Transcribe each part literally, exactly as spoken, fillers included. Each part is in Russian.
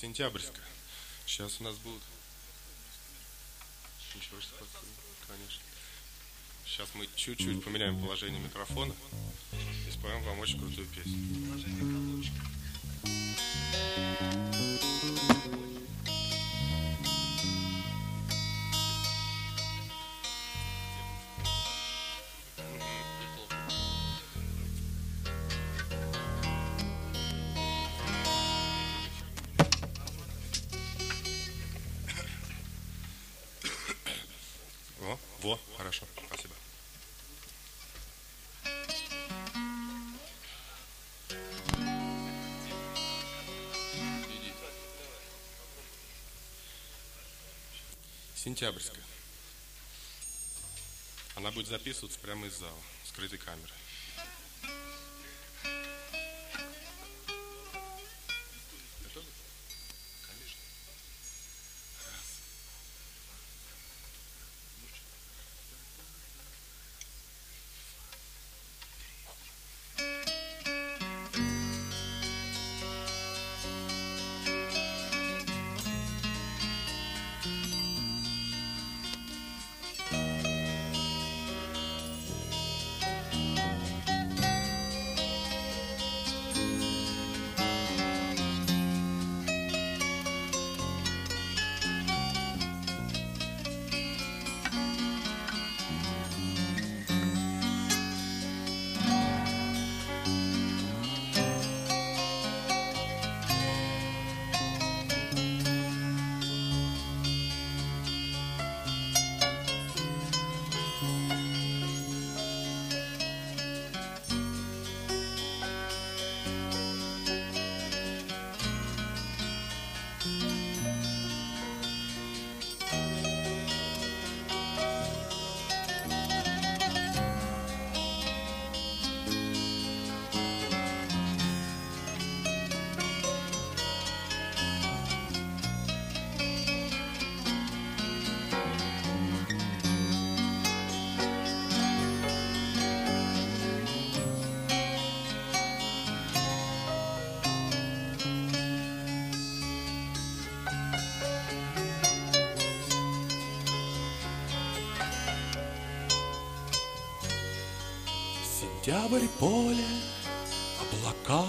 Сентябрьская. Сейчас у нас будут... Ничего, что конечно. Сейчас мы чуть-чуть поменяем положение микрофона и споем вам очень крутую песню. Положение Во, во, хорошо, спасибо. Сентябрьская. Она будет записываться прямо из зала, скрытой камеры. Готовы? Конечно. Раз. Сентябрь, поле, облака,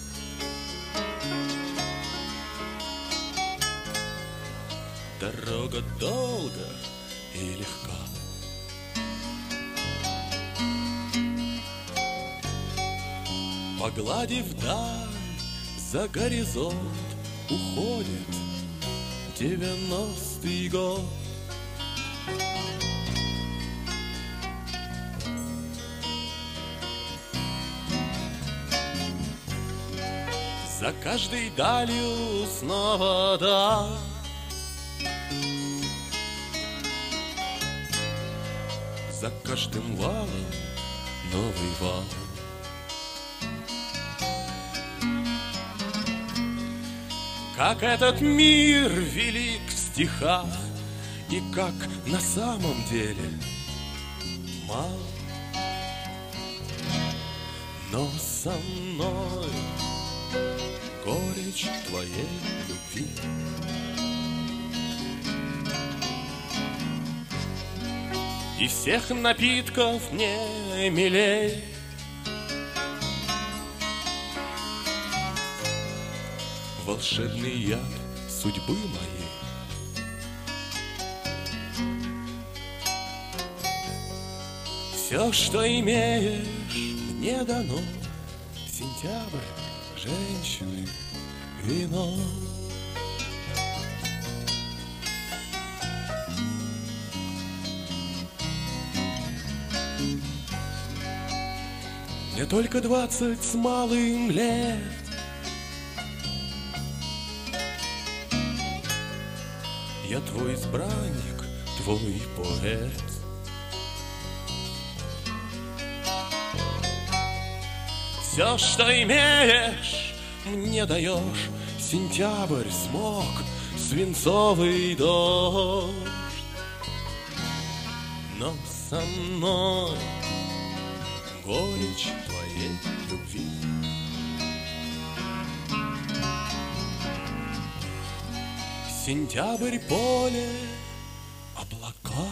дорога долга и легка. Погладив даль, за горизонт уходит девяностый год. За каждой далью снова да, за каждым валом новый вал. Как этот мир велик в стихах, и как на самом деле мал. Но со мной горечь твоей любви. И всех напитков мне милей. Волшебный яд судьбы моей. Все, что имеешь, мне дано. Сентябрь, женщины, вино. Мне только двадцать с малым лет. Я твой избранник, твой поэт. Все, что имеешь, мне даешь. Сентябрь, смог, свинцовый дождь. Но со мной горечь твоей любви. Сентябрь, поле, облака.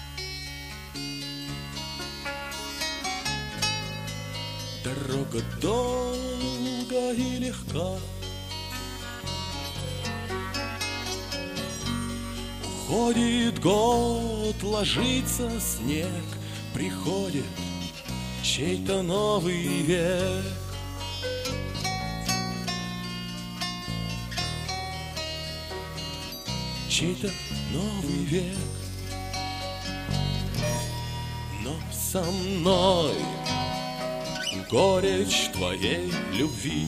Дорога долга и легка. Уходит год, ложится снег, приходит чей-то новый век. Чей-то новый век. Но со мной горечь твоей любви,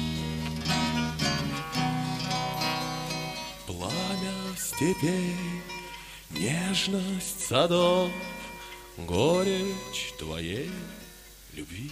пламя степей, нежность садов, горечь твоей любви.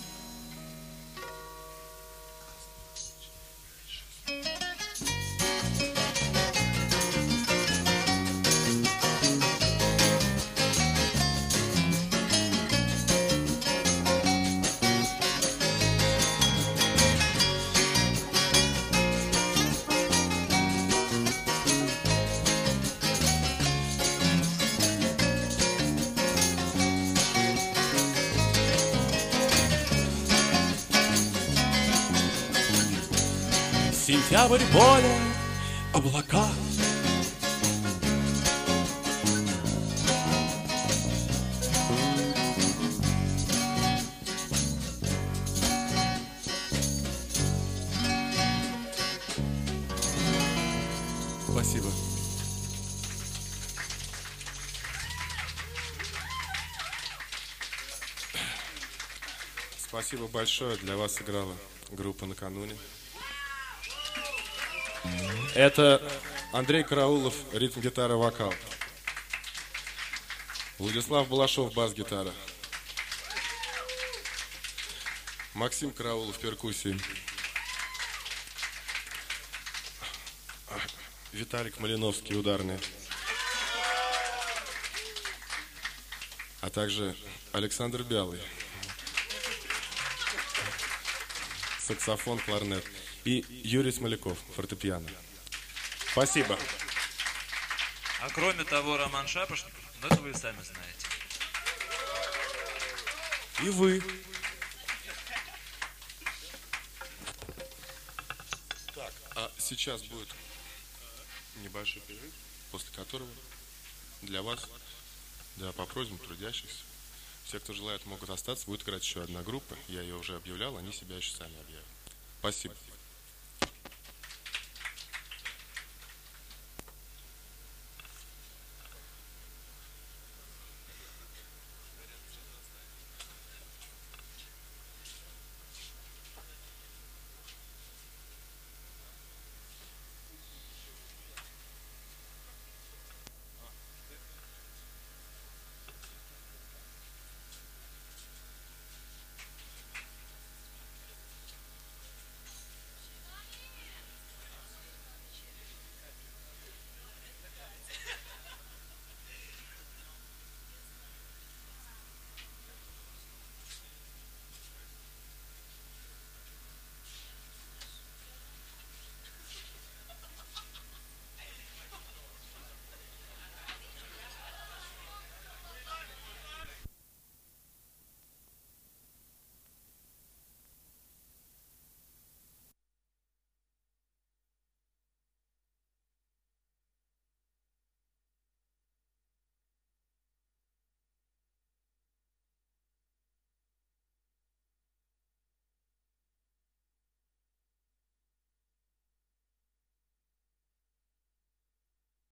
Сентябрь, поле, облака. Спасибо. Спасибо большое. Для вас сыграла группа «Накануне». Это Андрей Караулов, ритм, гитара, вокал. Владислав Балашов, бас-гитара. Максим Караулов, перкуссии. Виталик Малиновский, ударные. А также Александр Бялый, саксофон, кларнет. И Юрий Смоляков, фортепиано. Спасибо. А кроме того, Роман Шапошников, ну это вы сами знаете. И вы. Так, а сейчас будет небольшой перерыв, после которого для вас, да, по просьбам трудящихся, все, кто желает, могут остаться. Будет играть еще одна группа. Я ее уже объявлял, они себя еще сами объявят. Спасибо.